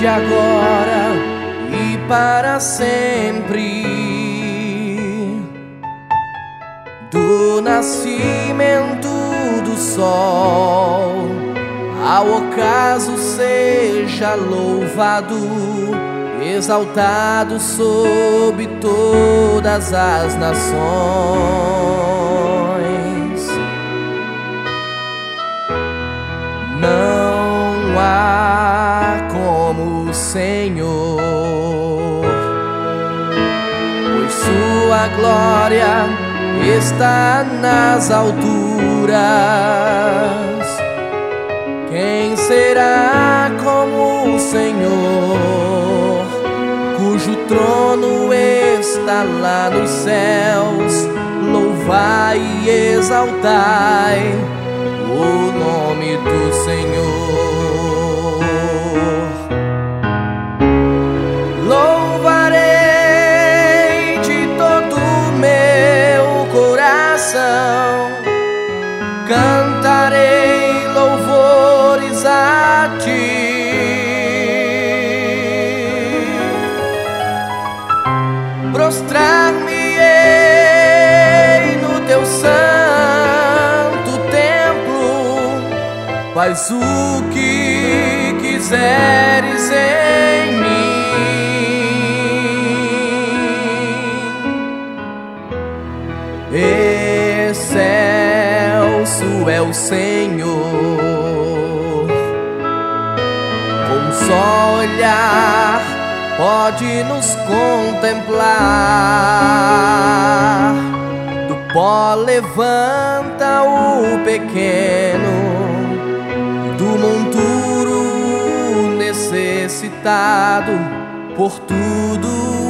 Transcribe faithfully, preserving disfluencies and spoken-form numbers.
desde agora e para sempre, do nascimento do sol ao ocaso seja louvado, exaltado sob todas as nações. Não há como o Senhor, pois sua glória está nas alturas. Quem será como o Senhor, cujo trono está lá nos céus? Louvai e exaltai o nome do Senhor. Louvarei de todo o meu coração, cantarei louvores a ti. Prostrar-me-ei no teu santo templo, faz o que quiseres em mim. Excelso é o Senhor, com só olhar pode nos contemplar. Do pó levanta o pequeno, do monturo necessitado, por tudo